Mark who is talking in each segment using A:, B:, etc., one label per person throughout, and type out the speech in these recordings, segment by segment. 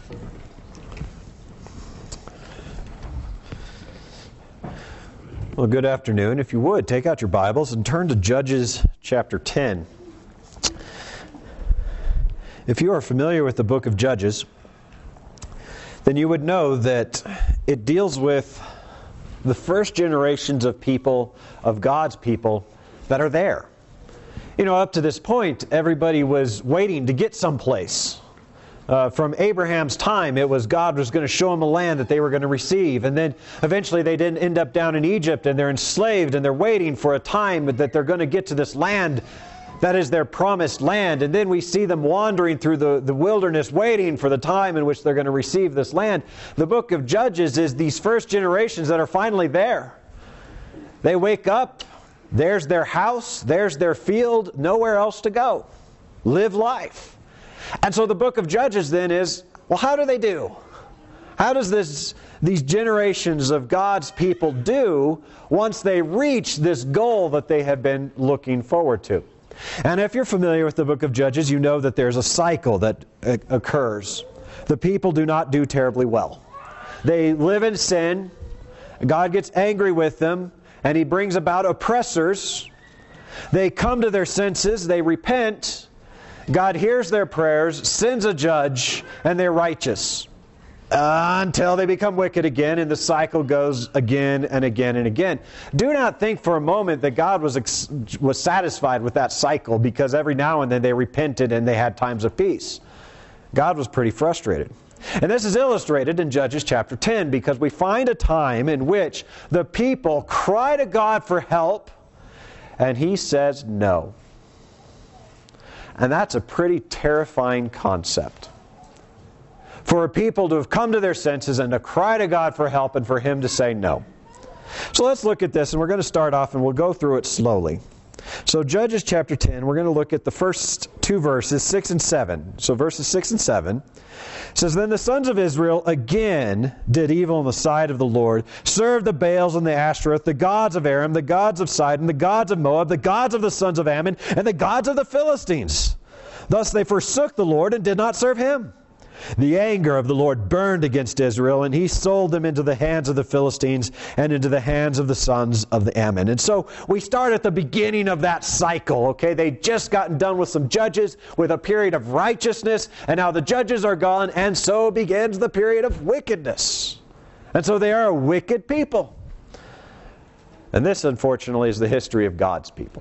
A: Well, good afternoon. If you would, take out your Bibles and turn to Judges chapter 10. If you are familiar with the book of Judges, then you would know that it deals with the first generations of people, of God's people, that are there. You know, up to this point, everybody was waiting to get someplace. From Abraham's time, it was God was going to show them a land that they were going to receive. And then eventually they didn't end up down in Egypt, and they're enslaved, and they're waiting for a time that they're going to get to this land that is their promised land. And then we see them wandering through the wilderness, waiting for the time in which they're going to receive this land. The book of Judges is these first generations that are finally there. They wake up, there's their house, there's their field, nowhere else to go. Live life. And so the book of Judges then is, well, how do they do? How does these generations of God's people do once they reach this goal that they have been looking forward to? And if you're familiar with the book of Judges, you know that there's a cycle that occurs. The people do not do terribly well. They live in sin. God gets angry with them, and He brings about oppressors. They come to their senses. They repent. God hears their prayers, sends a judge, and they're righteous. Until they become wicked again, and the cycle goes again and again and again. Do not think for a moment that God was satisfied with that cycle, because every now and then they repented and they had times of peace. God was pretty frustrated. And this is illustrated in Judges chapter 10, because we find a time in which the people cry to God for help, and He says no. And that's a pretty terrifying concept. For a people to have come to their senses and to cry to God for help, and for Him to say no. So let's look at this, and we're going to start off and we'll go through it slowly. So Judges chapter 10, we're going to look at the first two verses, 6 and 7. So verses 6 and 7 says, Then the sons of Israel again did evil in the sight of the Lord, served the Baals and the Ashtoreth, the gods of Aram, the gods of Sidon, the gods of Moab, the gods of the sons of Ammon, and the gods of the Philistines. Thus they forsook the Lord and did not serve Him. The anger of the Lord burned against Israel, and He sold them into the hands of the Philistines and into the hands of the sons of the Ammon. And so we start at the beginning of that cycle, okay? They'd just gotten done with some judges, with a period of righteousness, and now the judges are gone, and so begins the period of wickedness. And so they are a wicked people. And this, unfortunately, is the history of God's people.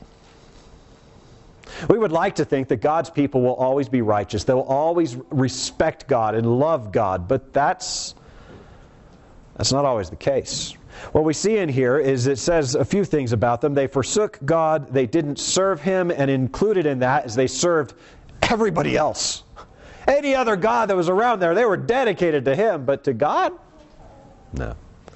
A: We would like to think that God's people will always be righteous. They'll always respect God and love God, but that's not always the case. What we see in here is it says a few things about them. They forsook God, they didn't serve Him, and included in that is they served everybody else. Any other god that was around there, they were dedicated to Him, but to God? No.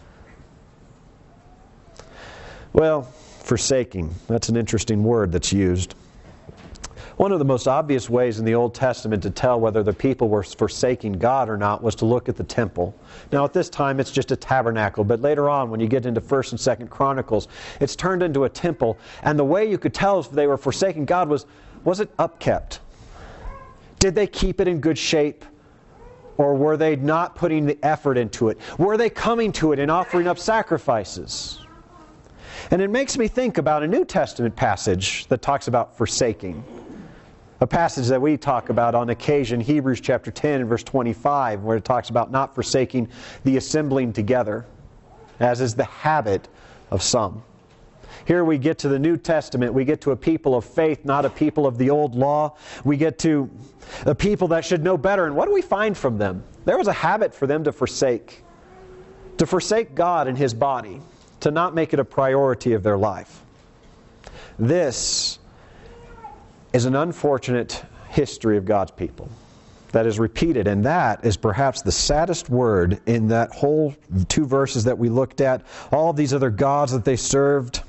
A: Well, forsaking, that's an interesting word that's used. One of the most obvious ways in the Old Testament to tell whether the people were forsaking God or not was to look at the temple. Now at this time it's just a tabernacle, but later on when you get into 1st and 2nd Chronicles, it's turned into a temple. And the way you could tell if they were forsaking God was it upkept? Did they keep it in good shape? Or were they not putting the effort into it? Were they coming to it and offering up sacrifices? And it makes me think about a New Testament passage that talks about forsaking. A passage that we talk about on occasion, Hebrews chapter 10 and verse 25, where it talks about not forsaking the assembling together, as is the habit of some. Here we get to the New Testament. We get to a people of faith, not a people of the old law. We get to a people that should know better. And what do we find from them? There was a habit for them to forsake God and His body, to not make it a priority of their life. This is an unfortunate history of God's people that is repeated, and that is perhaps the saddest word in that whole two verses that we looked at. All these other gods that they served.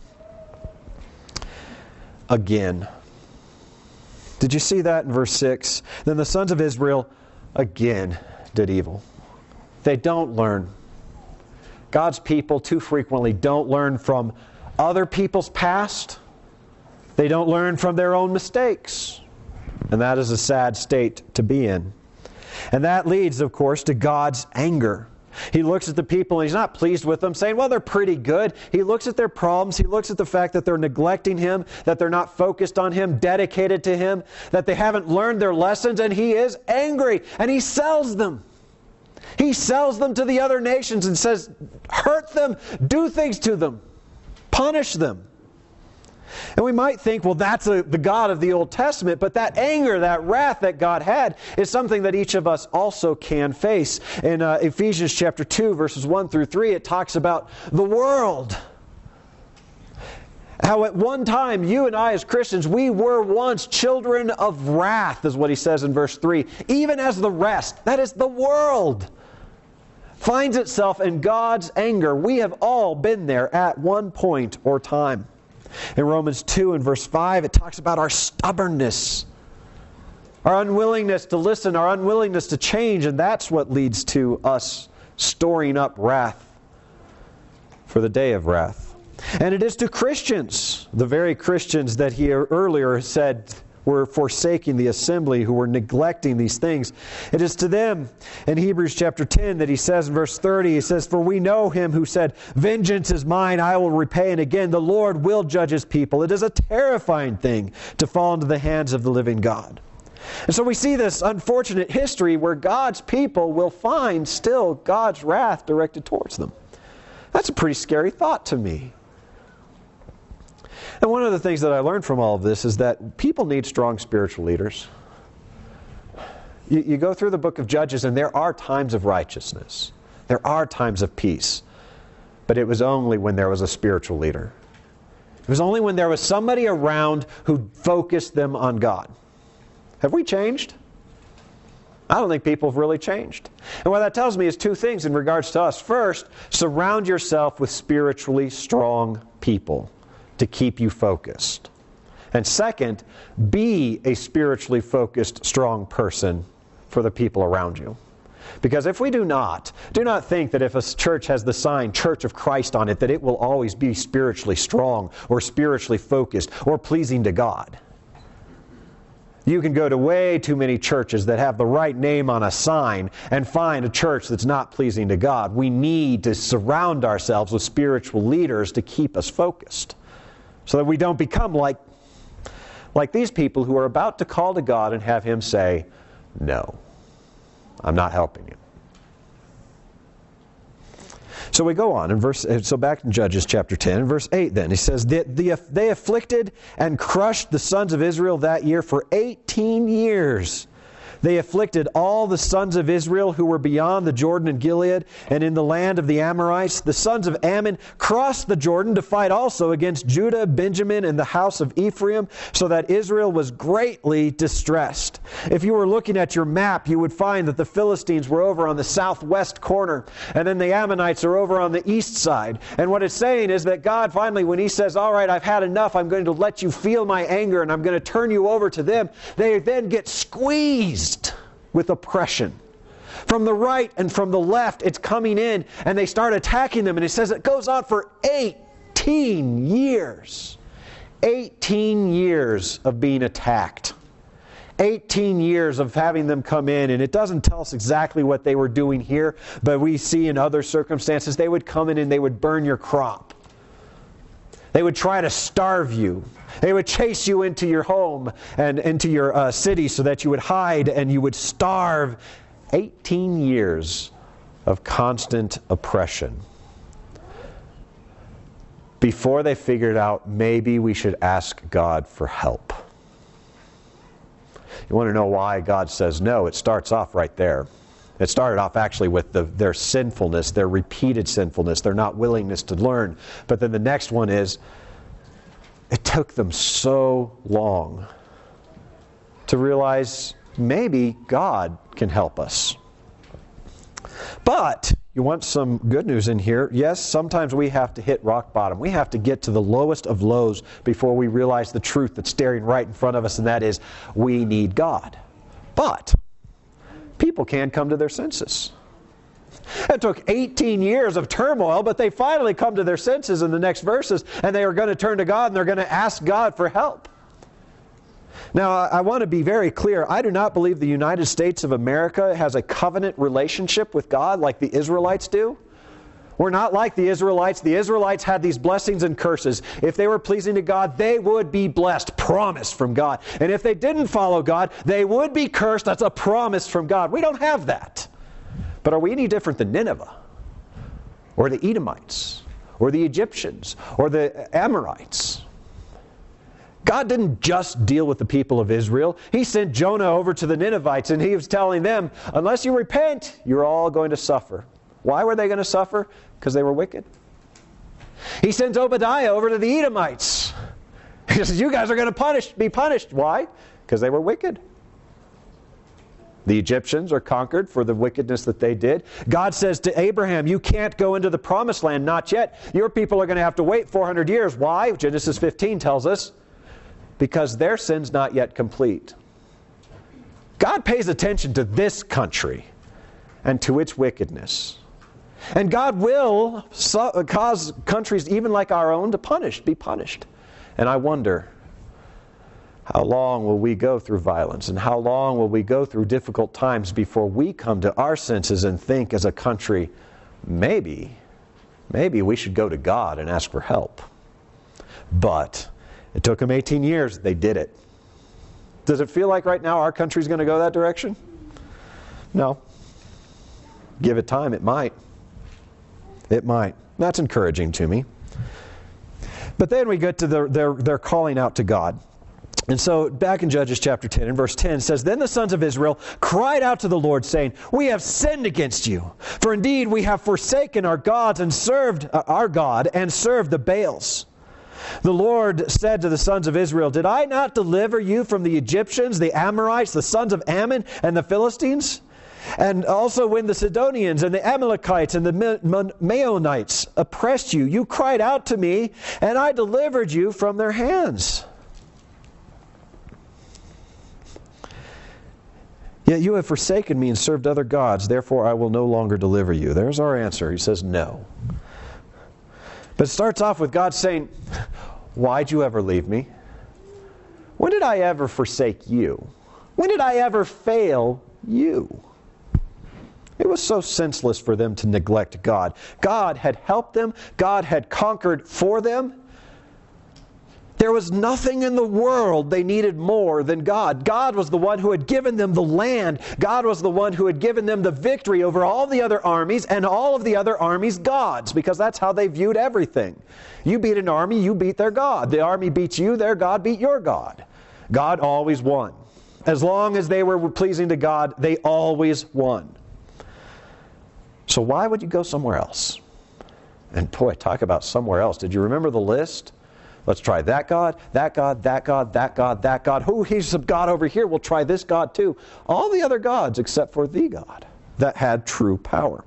A: Again. Did you see that in verse 6? Then the sons of Israel again did evil. They don't learn. God's people too frequently don't learn from other people's past. They don't learn from their own mistakes. And that is a sad state to be in. And that leads, of course, to God's anger. He looks at the people and He's not pleased with them, saying, well, they're pretty good. He looks at their problems. He looks at the fact that they're neglecting Him, that they're not focused on Him, dedicated to Him, that they haven't learned their lessons, and He is angry. And He sells them. He sells them to the other nations and says, hurt them, do things to them, punish them. And we might think, well, that's the God of the Old Testament, but that anger, that wrath that God had is something that each of us also can face. In Ephesians chapter 2, verses 1 through 3, it talks about the world. How at one time, you and I as Christians, we were once children of wrath, is what he says in verse 3. Even as the rest, that is the world, finds itself in God's anger. We have all been there at one point or time. In Romans 2 and verse 5, it talks about our stubbornness, our unwillingness to listen, our unwillingness to change, and that's what leads to us storing up wrath for the day of wrath. And it is to Christians, the very Christians that he earlier said were forsaking the assembly, who were neglecting these things. It is to them in Hebrews chapter 10 that he says in verse 30, he says, for we know Him who said, vengeance is mine, I will repay. And again, the Lord will judge His people. It is a terrifying thing to fall into the hands of the living God. And so we see this unfortunate history where God's people will find still God's wrath directed towards them. That's a pretty scary thought to me. And one of the things that I learned from all of this is that people need strong spiritual leaders. You go through the book of Judges and there are times of righteousness. There are times of peace. But it was only when there was a spiritual leader. It was only when there was somebody around who focused them on God. Have we changed? I don't think people have really changed. And what that tells me is two things in regards to us. First, surround yourself with spiritually strong people to keep you focused. And second, be a spiritually focused, strong person for the people around you. Because if we do not think that if a church has the sign Church of Christ on it, that it will always be spiritually strong or spiritually focused or pleasing to God. You can go to way too many churches that have the right name on a sign and find a church that's not pleasing to God. We need to surround ourselves with spiritual leaders to keep us focused, so that we don't become like these people who are about to call to God and have Him say, no, I'm not helping you. So we go on, so back in Judges chapter 10, verse 8 then, he says, they afflicted and crushed the sons of Israel that year for 18 years. They afflicted all the sons of Israel who were beyond the Jordan and Gilead and in the land of the Amorites. The sons of Ammon crossed the Jordan to fight also against Judah, Benjamin, and the house of Ephraim, so that Israel was greatly distressed. If you were looking at your map, you would find that the Philistines were over on the southwest corner, and then the Ammonites are over on the east side. And what it's saying is that God finally, when He says, all right, I've had enough, I'm going to let you feel my anger, and I'm going to turn you over to them, they then get squeezed with oppression. From the right and from the left, it's coming in, and they start attacking them. And it says it goes on for 18 years. 18 years of being attacked. 18 years of having them come in, and it doesn't tell us exactly what they were doing here, but we see in other circumstances they would come in and they would burn your crop. They would try to starve you. They would chase you into your home and into your city so that you would hide and you would starve. 18 years of constant oppression. Before they figured out, maybe we should ask God for help. You want to know why God says no? It starts off right there. It started off actually with their sinfulness, their repeated sinfulness, their not willingness to learn. But then the next one is, it took them so long to realize maybe God can help us. But you want some good news in here. Yes, sometimes we have to hit rock bottom. We have to get to the lowest of lows before we realize the truth that's staring right in front of us, and that is, we need God. But people can come to their senses. It took 18 years of turmoil, but they finally come to their senses in the next verses, and they are going to turn to God and they're going to ask God for help. Now, I want to be very clear. I do not believe the United States of America has a covenant relationship with God like the Israelites do. We're not like the Israelites. The Israelites had these blessings and curses. If they were pleasing to God, they would be blessed, promised from God. And if they didn't follow God, they would be cursed. That's a promise from God. We don't have that. But are we any different than Nineveh? Or the Edomites? Or the Egyptians? Or the Amorites? God didn't just deal with the people of Israel. He sent Jonah over to the Ninevites, and he was telling them, unless you repent, you're all going to suffer. Why were they going to suffer? Because they were wicked. He sends Obadiah over to the Edomites. He says, you guys are going to be punished. Why? Because they were wicked. The Egyptians are conquered for the wickedness that they did. God says to Abraham, you can't go into the promised land, not yet. Your people are going to have to wait 400 years. Why? Genesis 15 tells us. Because their sin's not yet complete. God pays attention to this country and to its wickedness. And God will cause countries even like our own to be punished. And I wonder, how long will we go through violence? And how long will we go through difficult times before we come to our senses and think as a country, maybe we should go to God and ask for help. But it took them 18 years. They did it. Does it feel like right now our country's going to go that direction? No. Give it time, it might. It might. That's encouraging to me. But then we get to their calling out to God. And so back in Judges chapter 10, in verse 10, it says, Then the sons of Israel cried out to the Lord, saying, We have sinned against you. For indeed we have forsaken our gods and served our God and served the Baals. The Lord said to the sons of Israel, Did I not deliver you from the Egyptians, the Amorites, the sons of Ammon, and the Philistines? And also when the Sidonians and the Amalekites and the Maonites oppressed you, you cried out to me, and I delivered you from their hands. Yet you have forsaken me and served other gods, therefore I will no longer deliver you. There's our answer. He says no. But it starts off with God saying, Why'd you ever leave me? When did I ever forsake you? When did I ever fail you? It was so senseless for them to neglect God. God had helped them. God had conquered for them. There was nothing in the world they needed more than God. God was the one who had given them the land. God was the one who had given them the victory over all the other armies and all of the other armies' gods, because that's how they viewed everything. You beat an army, you beat their God. The army beats you, their God beat your God. God always won. As long as they were pleasing to God, they always won. So why would you go somewhere else? And boy, talk about somewhere else. Did you remember the list? Let's try that God, that God, that God, that God, that God. Oh, he's a God over here. We'll try this God too. All the other gods except for the God that had true power.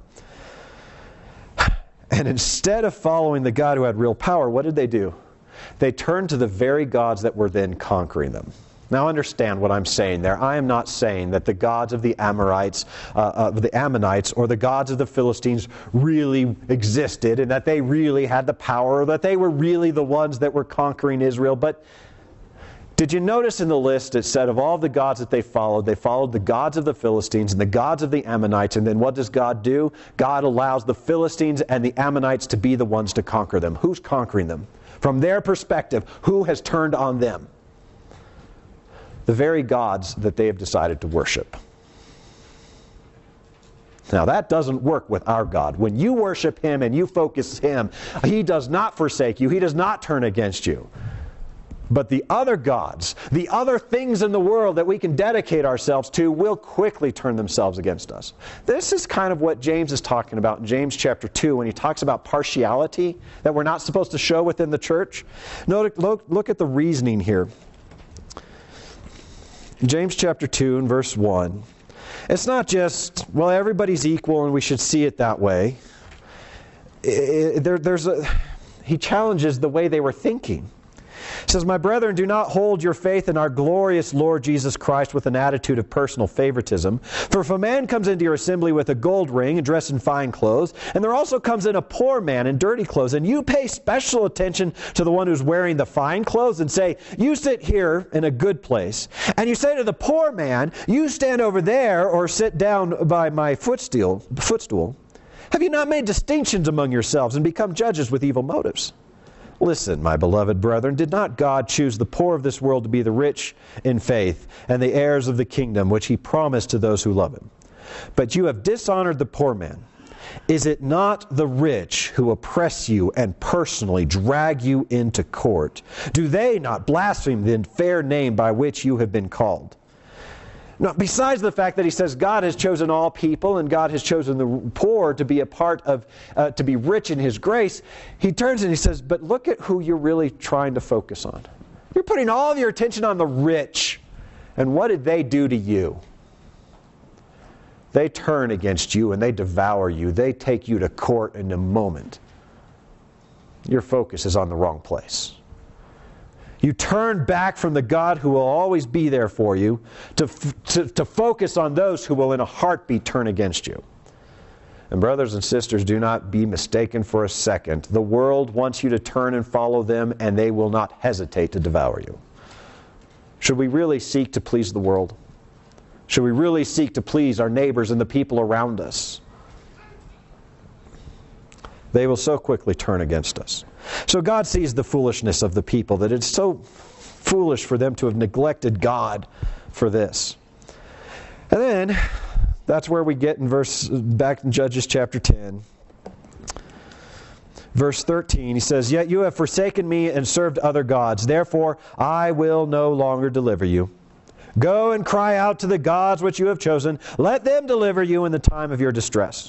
A: And instead of following the God who had real power, what did they do? They turned to the very gods that were then conquering them. Now understand what I'm saying there. I am not saying that the gods of the Amorites, the Ammonites, or the gods of the Philistines really existed and that they really had the power, or that they were really the ones that were conquering Israel. But did you notice in the list it said of all the gods that they followed the gods of the Philistines and the gods of the Ammonites, and then what does God do? God allows the Philistines and the Ammonites to be the ones to conquer them. Who's conquering them? From their perspective, who has turned on them? The very gods that they have decided to worship. Now that doesn't work with our God. When you worship Him and you focus Him, He does not forsake you. He does not turn against you. But the other gods, the other things in the world that we can dedicate ourselves to, will quickly turn themselves against us. This is kind of what James is talking about in James chapter 2 when he talks about partiality that we're not supposed to show within the church. Look at the reasoning here. James chapter 2 and verse 1. It's not just, well, everybody's equal and we should see it that way. He challenges the way they were thinking. It says, "My brethren, do not hold your faith in our glorious Lord Jesus Christ with an attitude of personal favoritism. For if a man comes into your assembly with a gold ring and dressed in fine clothes, and there also comes in a poor man in dirty clothes, and you pay special attention to the one who's wearing the fine clothes and say, 'You sit here in a good place,' and you say to the poor man, 'You stand over there or sit down by my footstool, have you not made distinctions among yourselves and become judges with evil motives? Listen, my beloved brethren, did not God choose the poor of this world to be the rich in faith and the heirs of the kingdom which he promised to those who love him? But you have dishonored the poor man. Is it not the rich who oppress you and personally drag you into court? Do they not blaspheme the fair name by which you have been called?" Now, besides the fact that he says God has chosen all people and God has chosen the poor to be a part of, to be rich in his grace, he turns and he says, but look at who you're really trying to focus on. You're putting all of your attention on the rich. And what did they do to you? They turn against you and they devour you. They take you to court in a moment. Your focus is on the wrong place. You turn back from the God who will always be there for you to focus on those who will in a heartbeat turn against you. And brothers and sisters, do not be mistaken for a second. The world wants you to turn and follow them, and they will not hesitate to devour you. Should we really seek to please the world? Should we really seek to please our neighbors and the people around us? They will so quickly turn against us. So God sees the foolishness of the people, that it's so foolish for them to have neglected God for this. And then, that's where we get back in Judges chapter 10. Verse 13, he says, "Yet you have forsaken me and served other gods. Therefore, I will no longer deliver you. Go and cry out to the gods which you have chosen. Let them deliver you in the time of your distress."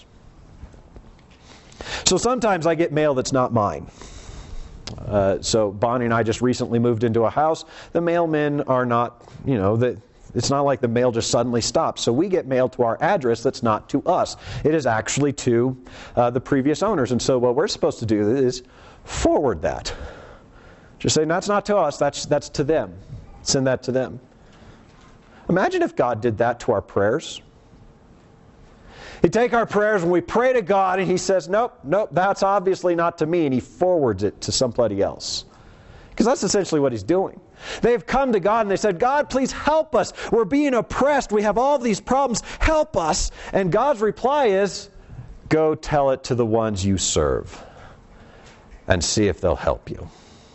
A: So sometimes I get mail that's not mine. So Bonnie and I just recently moved into a house. The mailmen are not, it's not like the mail just suddenly stops. So we get mail to our address that's not to us. It is actually to the previous owners. And so what we're supposed to do is forward that. Just say, that's not to us, that's to them. Send that to them. Imagine if God did that to our prayers. He'd take our prayers and we pray to God and he says, nope, that's obviously not to me, and he forwards it to somebody else. Because that's essentially what he's doing. They've come to God and they said, God, please help us. We're being oppressed. We have all these problems. Help us. And God's reply is, go tell it to the ones you serve and see if they'll help you.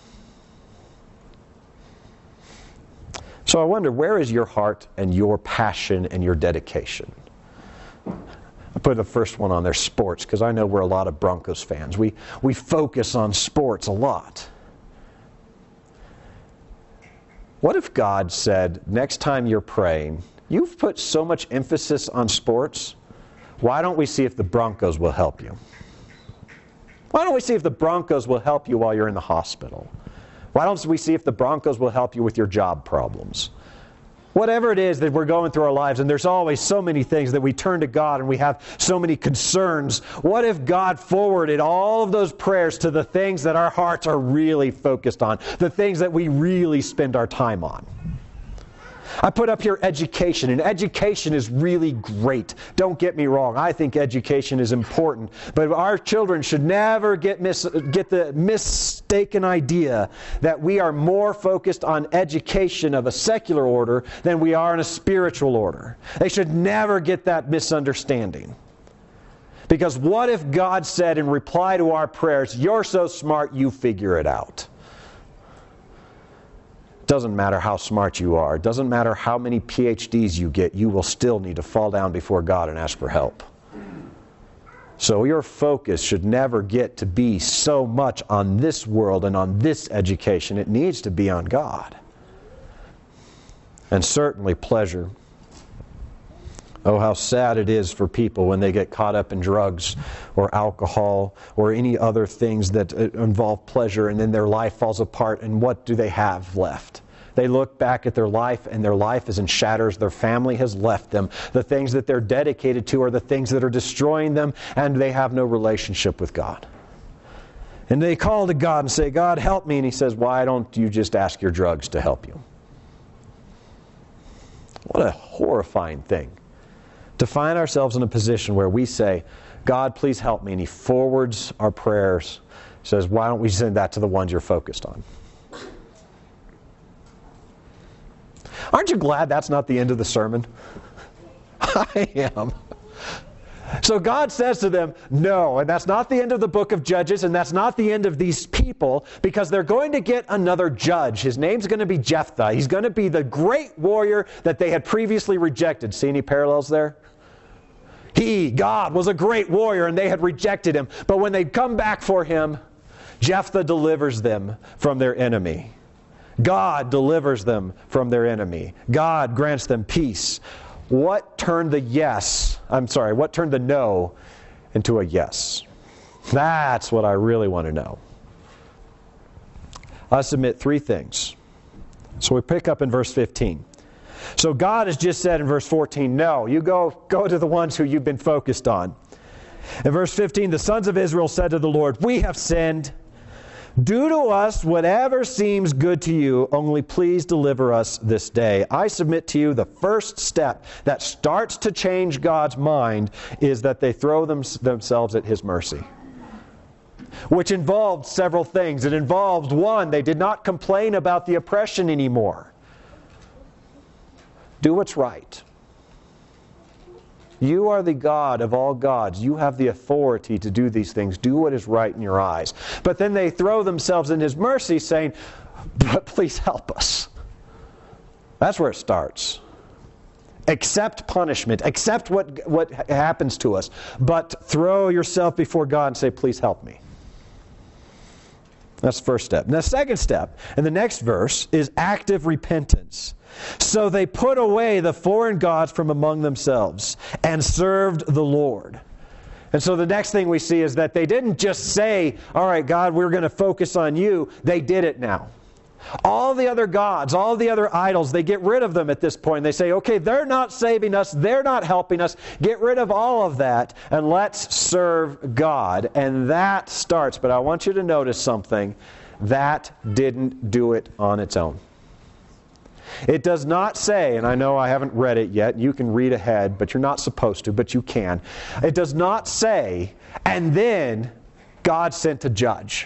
A: So I wonder, where is your heart and your passion and your dedication? I put the first one on there, sports, because I know we're a lot of Broncos fans. We focus on sports a lot. What if God said, next time you're praying, you've put so much emphasis on sports, why don't we see if the Broncos will help you? Why don't we see if the Broncos will help you while you're in the hospital? Why don't we see if the Broncos will help you with your job problems? Whatever it is that we're going through our lives, and there's always so many things that we turn to God and we have so many concerns. What if God forwarded all of those prayers to the things that our hearts are really focused on, the things that we really spend our time on? I put up here education, and education is really great. Don't get me wrong. I think education is important. But our children should never get the mistaken idea that we are more focused on education of a secular order than we are in a spiritual order. They should never get that misunderstanding. Because what if God said in reply to our prayers, you're so smart, you figure it out? Doesn't matter how smart you are. Doesn't matter how many PhDs you get. You will still need to fall down before God and ask for help. So your focus should never get to be so much on this world and on this education. It needs to be on God. And certainly pleasure. Oh, how sad it is for people when they get caught up in drugs or alcohol or any other things that involve pleasure, and then their life falls apart, and what do they have left? They look back at their life, and their life is in shatters. Their family has left them. The things that they're dedicated to are the things that are destroying them, and they have no relationship with God. And they call to God and say, God, help me. And he says, why don't you just ask your drugs to help you? What a horrifying thing. To find ourselves in a position where we say, God, please help me. And he forwards our prayers. Says, why don't we send that to the ones you're focused on? Aren't you glad that's not the end of the sermon? I am. So God says to them, no, and that's not the end of the book of Judges, and that's not the end of these people, because they're going to get another judge. His name's going to be Jephthah. He's going to be the great warrior that they had previously rejected. See any parallels there? God, was a great warrior, and they had rejected him. But when they come back for him, Jephthah delivers them from their enemy. God delivers them from their enemy. God grants them peace. What turned the no into a yes? That's what I really want to know. I submit three things. So we pick up in verse 15. So God has just said in verse 14, no, you go to the ones who you've been focused on. In verse 15, the sons of Israel said to the Lord, we have sinned. Do to us whatever seems good to you, only please deliver us this day. I submit to you the first step that starts to change God's mind is that they throw themselves at His mercy. Which involved several things. It involved, one, they did not complain about the oppression anymore. Do what's right. You are the God of all gods. You have the authority to do these things. Do what is right in your eyes. But then they throw themselves in His mercy saying, but please help us. That's where it starts. Accept punishment. Accept what happens to us. But throw yourself before God and say, please help me. That's the first step. And the second step, in the next verse, is active repentance. So they put away the foreign gods from among themselves and served the Lord. And so the next thing we see is that they didn't just say, all right, God, we're going to focus on you. They did it now. All the other gods, all the other idols, they get rid of them at this point. They say, okay, they're not saving us. They're not helping us. Get rid of all of that and let's serve God. And that starts, but I want you to notice something. That didn't do it on its own. It does not say, and I know I haven't read it yet, you can read ahead, but you're not supposed to, but you can. It does not say, and then God sent a judge.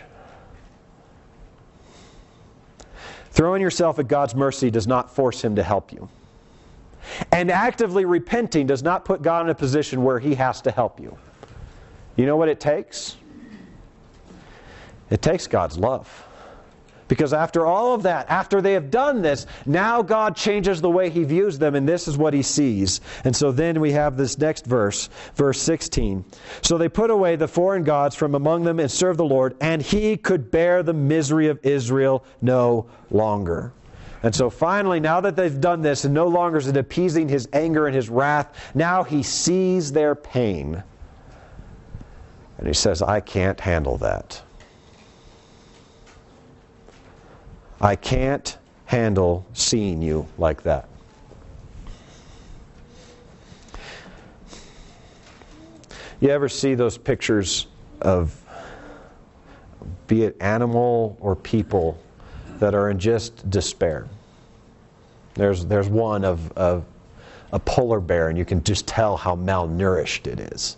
A: Throwing yourself at God's mercy does not force Him to help you. And actively repenting does not put God in a position where He has to help you. You know what it takes? It takes God's love. Because after all of that, after they have done this, now God changes the way He views them, and this is what He sees. And so then we have this next verse, verse 16. So they put away the foreign gods from among them and served the Lord, and He could bear the misery of Israel no longer. And so finally, now that they've done this, and no longer is it appeasing His anger and His wrath, now He sees their pain. And He says, I can't handle that. I can't handle seeing you like that. You ever see those pictures of, be it animal or people, that are in just despair? There's one of a polar bear, and you can just tell how malnourished it is.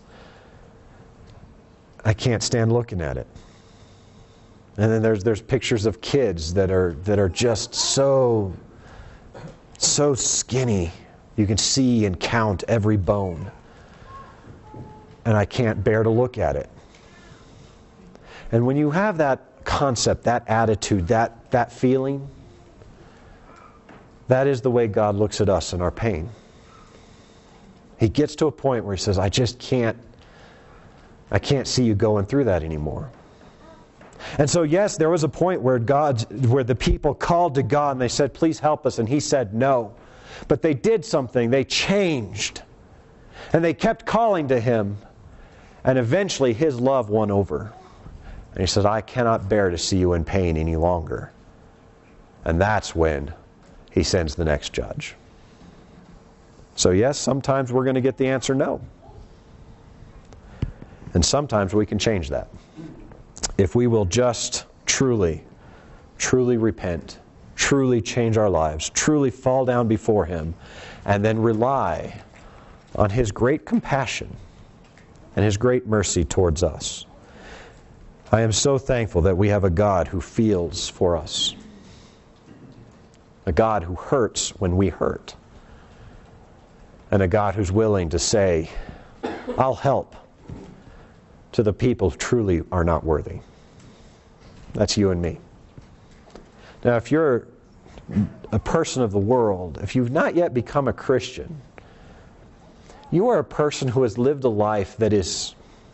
A: I can't stand looking at it. And then there's pictures of kids that are just so skinny. You can see and count every bone. And I can't bear to look at it. And when you have that concept, that attitude, that feeling, that is the way God looks at us in our pain. He gets to a point where He says, I can't see you going through that anymore. And so, yes, there was a point where the people called to God and they said, please help us. And He said no. But they did something. They changed. And they kept calling to Him. And eventually His love won over. And He said, I cannot bear to see you in pain any longer. And that's when He sends the next judge. So yes, sometimes we're going to get the answer no. And sometimes we can change that. if we will just truly repent, truly change our lives, truly fall down before Him, and then rely on His great compassion and His great mercy towards us. I am so thankful that we have a God who feels for us, a God who hurts when we hurt, and a God who's willing to say, I'll help to the people who truly are not worthy. That's you and me. Now, if you're a person of the world, if you've not yet become a Christian, you are a person who has lived a life that is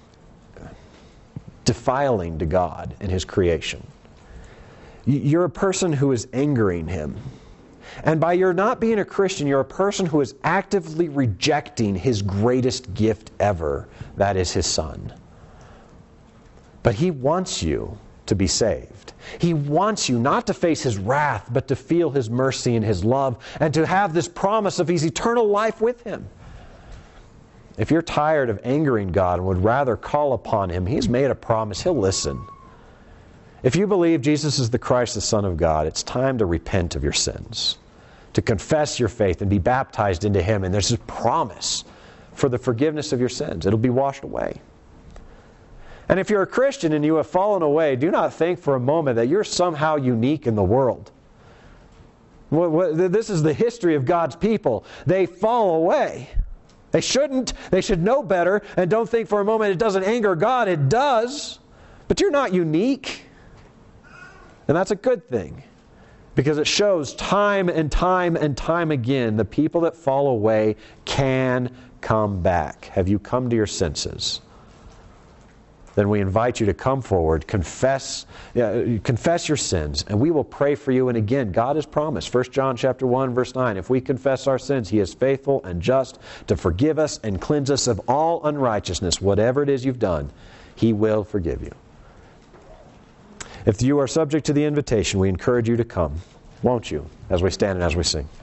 A: defiling to God and His creation. You're a person who is angering Him. And by your not being a Christian, you're a person who is actively rejecting His greatest gift ever, that is His Son. But He wants you to be saved. He wants you not to face His wrath, but to feel His mercy and His love, and to have this promise of His eternal life with Him. If you're tired of angering God and would rather call upon Him, He's made a promise. He'll listen. If you believe Jesus is the Christ, the Son of God, it's time to repent of your sins, to confess your faith and be baptized into Him. And there's this promise for the forgiveness of your sins. It'll be washed away. And if you're a Christian and you have fallen away, do not think for a moment that you're somehow unique in the world. This is the history of God's people. They fall away. They shouldn't. They should know better. And don't think for a moment it doesn't anger God. It does. But you're not unique. And that's a good thing. Because it shows time and time and time again the people that fall away can come back. Have you come to your senses? Then we invite you to come forward, confess your sins, and we will pray for you. And again, God has promised, 1 John chapter 1, verse 9, if we confess our sins, He is faithful and just to forgive us and cleanse us of all unrighteousness. Whatever it is you've done, He will forgive you. If you are subject to the invitation, we encourage you to come, won't you, as we stand and as we sing.